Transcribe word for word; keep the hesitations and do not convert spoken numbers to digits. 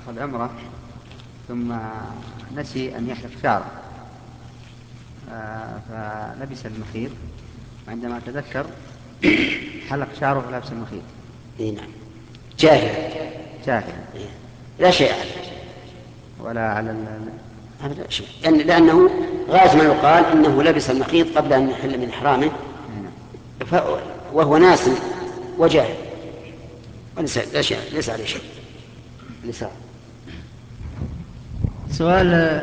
أخذ عمره ثم نسي أن يحلق شعره، آه، فلبس المخيط، وعندما تذكر حلق شعره ولبس المخيط. إيه نعم، جاهل جاهل. إيه. لا شيء عليه ولا على ال... لا شيء، لأن لأنه غاية ما يقال إنه لبس المخيط قبل أن يحل من إحرامه، ف... وهو ناس وجاهل، وليس لا شيء، ليس عليه شيء. ليس. سؤال